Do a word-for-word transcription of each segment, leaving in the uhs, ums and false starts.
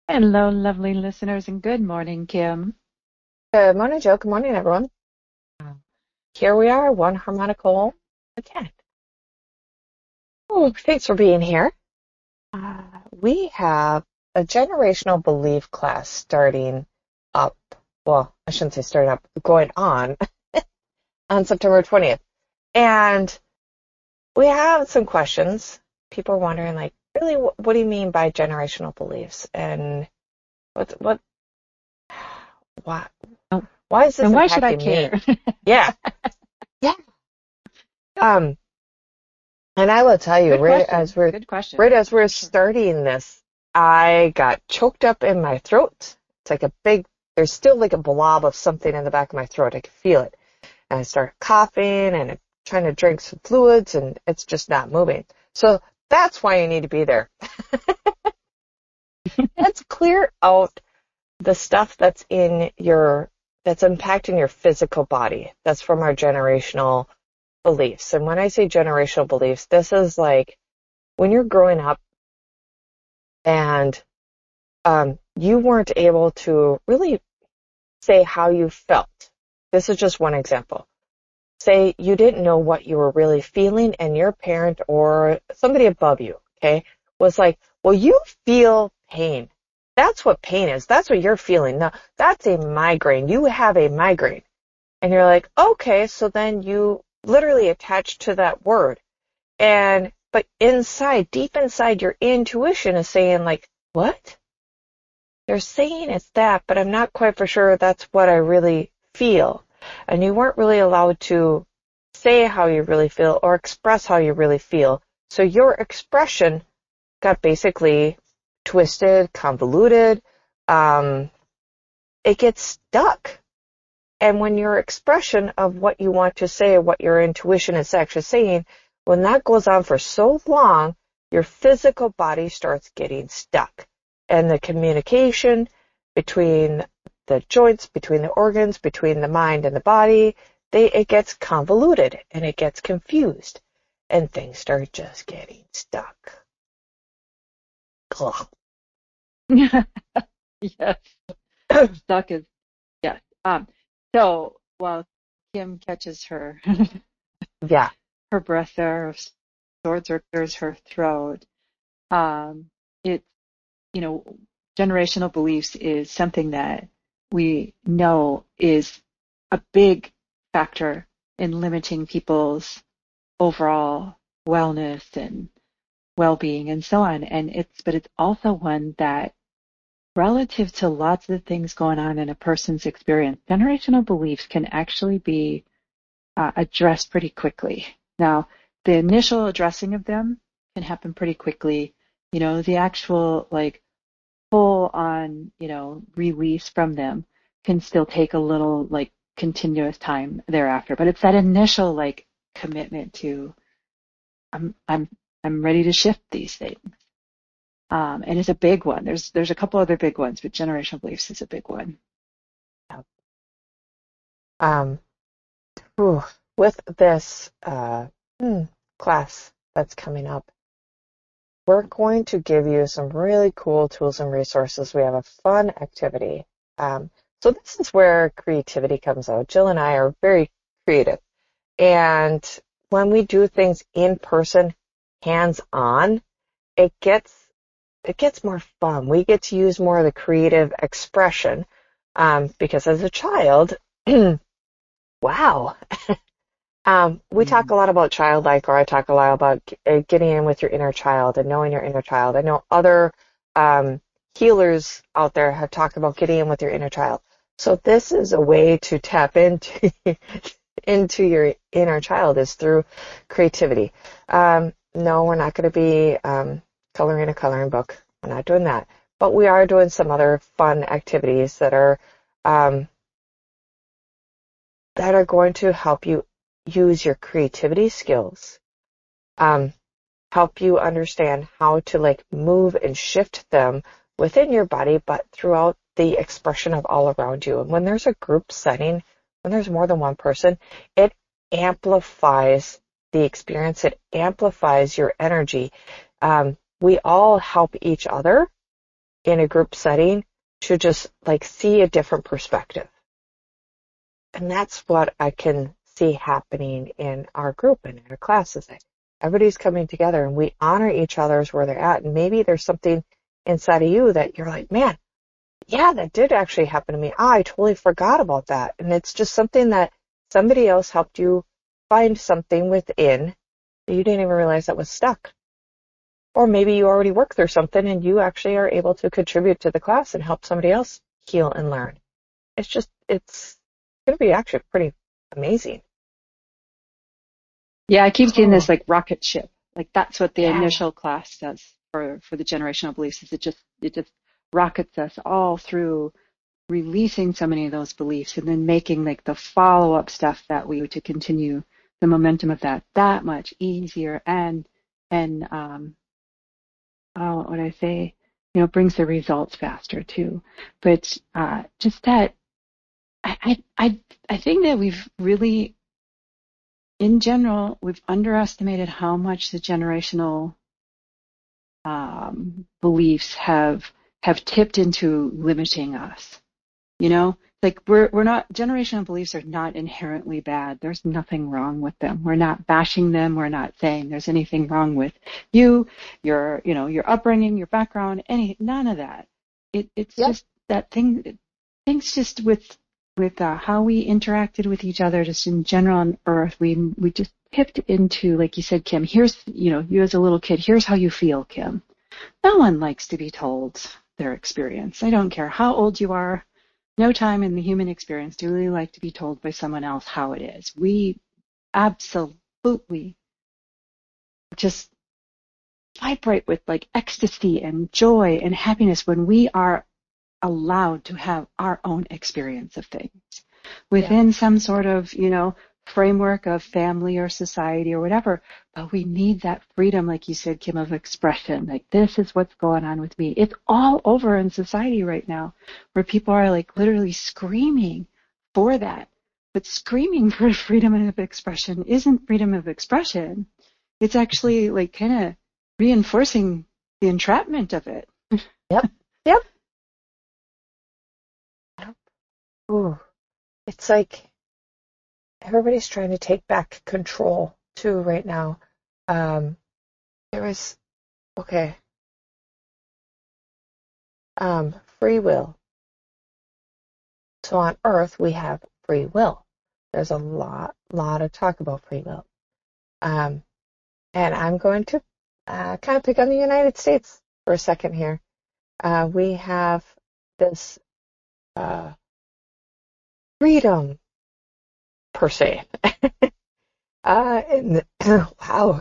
Hello, lovely listeners, and good morning, Kim. Good morning, Joe. Good morning, everyone. Here we are, one harmonical again. Oh, thanks for being here. Uh, we have a generational belief class starting up. Well, I shouldn't say starting up, going on on September twentieth. And we have some questions. People are wondering, like, really, what, what do you mean by generational beliefs? And what, what, why, Oh, why is this and why should I impacting me? care? Yeah, yeah. Um, And I will tell you, Good right question. as we're Good question. right as we're starting this, I got choked up in my throat. It's like a big, there's still like a blob of something in the back of my throat. I can feel it. And I start coughing and I'm trying to drink some fluids and it's just not moving. So that's why you need to be there. Let's clear out the stuff that's in your, that's impacting your physical body. That's from our generational beliefs. And when I say generational beliefs, this is like when you're growing up and um, you weren't able to really say how you felt. This is just one example. Say you didn't know what you were really feeling and your parent or somebody above you, okay, was like, well, you feel pain. That's what pain is. That's what you're feeling. Now, that's a migraine. You have a migraine. And you're like, okay, so then you literally attach to that word. And, but inside, deep inside, your intuition is saying like, what? They're saying it's that, but I'm not quite for sure that's what I really feel. And you weren't really allowed to say how you really feel or express how you really feel. So your expression got basically twisted, convoluted. Um, it gets stuck. And when your expression of what you want to say, what your intuition is actually saying, when that goes on for so long, your physical body starts getting stuck. And the communication between the joints, between the organs, between the mind and the body, they, it gets convoluted and it gets confused. And things start just getting stuck. Ugh. Yes, stuck is yes. Um, so while Kim catches her Yeah. her breath there, of sorts or clears her throat, um, it's you know generational beliefs is something that we know is a big factor in limiting people's overall wellness and well-being and so on. And it's, but it's also one that relative to lots of things going on in a person's experience, generational beliefs can actually be uh, addressed pretty quickly. Now, the initial addressing of them can happen pretty quickly. You know, the actual like full on, you know, release from them can still take a little like continuous time thereafter. But it's that initial like commitment to I'm I'm I'm ready to shift these things. Um, and it's a big one. There's there's a couple other big ones, but generational beliefs is a big one. Um, whew, with this uh, hmm, class that's coming up, we're going to give you some really cool tools and resources. We have a fun activity. Um, so this is where creativity comes out. Jill and I are very creative. And when we do things in person, hands-on, it gets it gets more fun. We get to use more of the creative expression um, because as a child, wow. Um, we talk Mm. a lot about childlike, or I talk a lot about uh, getting in with your inner child and knowing your inner child. I know other um, healers out there have talked about getting in with your inner child. So this is a way to tap into into your inner child is through creativity. Um, no, we're not going to be um, coloring a coloring book. We're not doing that. But we are doing some other fun activities that are um, that are going to help you use your creativity skills, um, help you understand how to like move and shift them within your body, but throughout the expression of all around you. And when there's a group setting, when there's more than one person, it amplifies the experience. It amplifies your energy. Um, we all help each other in a group setting to just like see a different perspective. And that's what I can see happening in our group and in our classes. Everybody's coming together and we honor each other's where they're at. And maybe there's something inside of you that you're like, man, yeah, that did actually happen to me. Oh, I totally forgot about that. And it's just something that somebody else helped you find something within that you didn't even realize that was stuck. Or maybe you already worked through something and you actually are able to contribute to the class and help somebody else heal and learn. It's just, it's going to be actually pretty amazing. Yeah, I keep seeing this like rocket ship. Like that's what the Yeah. initial class does for, for the generational beliefs is it just, it just rockets us all through releasing so many of those beliefs and then making like the follow-up stuff that we to continue the momentum of that that much easier and, and, um, oh, what would I say? You know, brings the results faster too. But, uh, just that, I, I, I think that we've really, in general, we've underestimated how much the generational um, beliefs have have tipped into limiting us. You know, like we're we're not generational beliefs are not inherently bad. There's nothing wrong with them. We're not bashing them. We're not saying there's anything wrong with you, your you know your upbringing, your background, any none of that. It it's Yep. just that thing. Things just with with uh, how we interacted with each other, just in general on Earth, we we just tipped into, like you said, Kim. Here's you know you as a little kid. Here's how you feel, Kim. No one likes to be told their experience. I don't care how old you are. No time in the human experience do we like to be told by someone else how it is. We absolutely just vibrate with like ecstasy and joy and happiness when we are allowed to have our own experience of things within yeah. some sort of, you know, framework of family or society or whatever. But we need that freedom, like you said, Kim, of expression. Like, this is what's going on with me. It's all over in society right now where people are like literally screaming for that. But screaming for freedom of expression isn't freedom of expression. It's actually like kind of reinforcing the entrapment of it. Yep. Yep. Ooh. It's like everybody's trying to take back control too right now. Um, there was, okay, um, free will. So on Earth, we have free will. There's a lot, lot of talk about free will. Um, and I'm going to uh, kind of pick on the United States for a second here. Uh, we have this uh, freedom, per se. uh, in the, wow.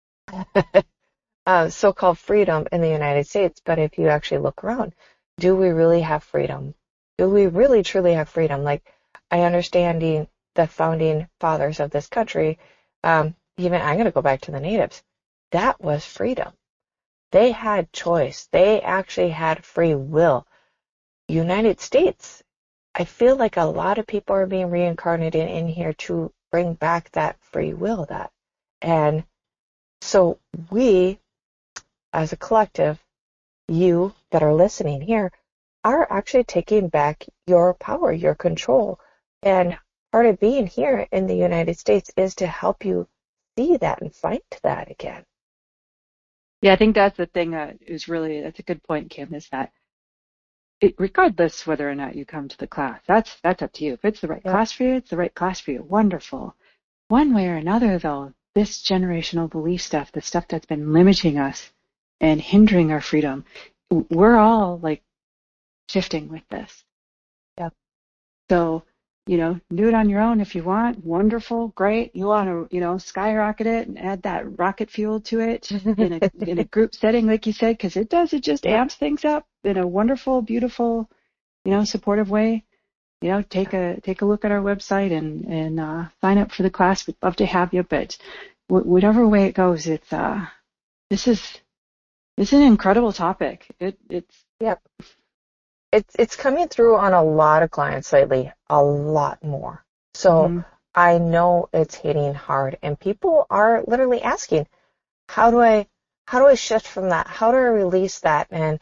uh, so-called freedom in the United States. But if you actually look around, do we really have freedom? Do we really truly have freedom? Like, I understanding the founding fathers of this country, um, even I'm going to go back to the natives. That was freedom. They had choice. They actually had free will. United States, I feel like a lot of people are being reincarnated in here to bring back that free will. That, and so we, as a collective, you that are listening here, are actually taking back your power, your control. And part of being here in the United States is to help you see that and find that again. Yeah, I think that's the thing that is really, that's a good point, Kim, is that it, regardless whether or not you come to the class, that's that's up to you. If it's the right yep. class for you, it's the right class for you. Wonderful. One way or another, though, this generational belief stuff, the stuff that's been limiting us and hindering our freedom, we're all like shifting with this. Yep. So, you know, do it on your own if you want. Wonderful, great. You want to, you know, skyrocket it and add that rocket fuel to it in a in a group setting, like you said, because it does. It just yeah. amps things up in a wonderful, beautiful, you know, supportive way. You know, take a take a look at our website and and uh, sign up for the class. We'd love to have you. But w- whatever way it goes, it's uh, this is it's an incredible topic. It it's yep. It's it's coming through on a lot of clients lately, a lot more. So mm-hmm. I know it's hitting hard, and people are literally asking, how do I how do I shift from that? How do I release that? And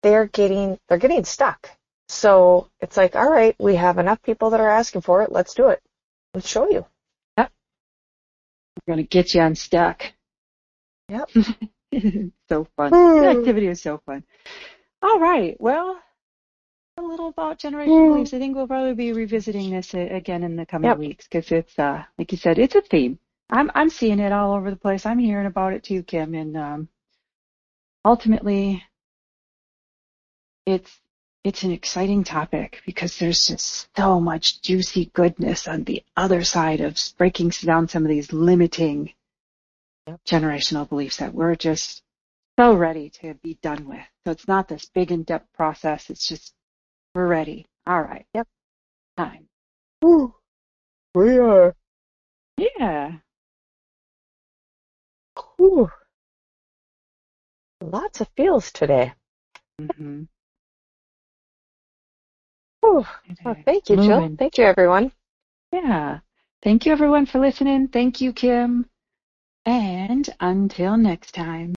they're getting they're getting stuck. So it's like, all right, we have enough people that are asking for it. Let's do it. Let's show you. Yep. We're going to get you unstuck. Yep. So fun. The activity is so fun. All right. Well, a little about generational beliefs. I think we'll probably be revisiting this again in the coming Yep. weeks because it's, uh, like you said, it's a theme. I'm I'm seeing it all over the place. I'm hearing about it too, Kim. And um, ultimately, it's it's an exciting topic because there's just so much juicy goodness on the other side of breaking down some of these limiting Yep. generational beliefs that we're just so ready to be done with. So it's not this big in-depth process. It's just we're ready. All right. Yep. Time. Ooh, we are. Yeah. Ooh. Lots of feels today. Mm-hmm. Ooh. Well, thank you, Jill. Moving. Thank you, everyone. Yeah. Thank you, everyone, for listening. Thank you, Kim. And until next time.